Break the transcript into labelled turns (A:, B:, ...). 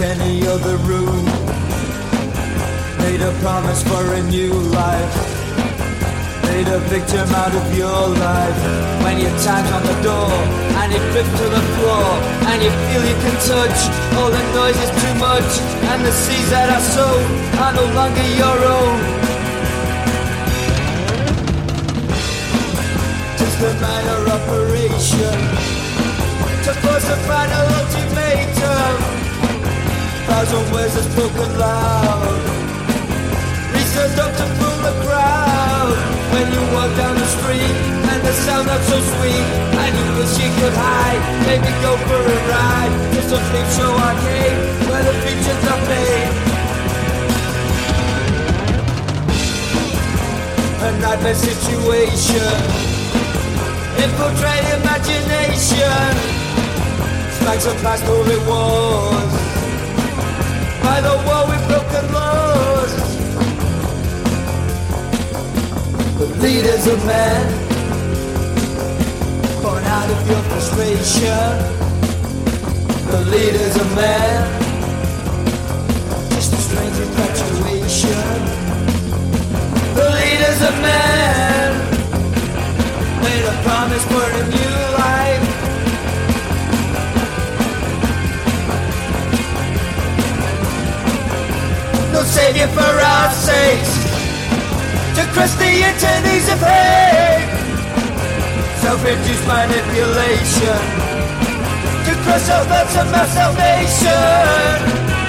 A: any other room. Made a promise for a new life. Made a victim out of your life. When your time's on the door and it drips to the floor and you feel you can touch, all the noise is too much and the seas that are sown are no longer your own. Just a minor operation to force a final ultimatum. Thousand words are spoken loud. Reasons up to fool the crowd. When you walk down the street and the sound not so sweet, and you wish you could hide, maybe go for a ride. Just a flip show arcade where the features are paid. A nightmare situation, infiltrate imagination. Smacks of past all it was. By the wall with broken laws. The leader's a man, born out of your frustration. The leader's a man, just a strange infatuation. The leader's a man, made a promise for a new life. No savior for our sakes, to crush the eternities of hate. Self-induced manipulation, to crush our thoughts of mass salvation.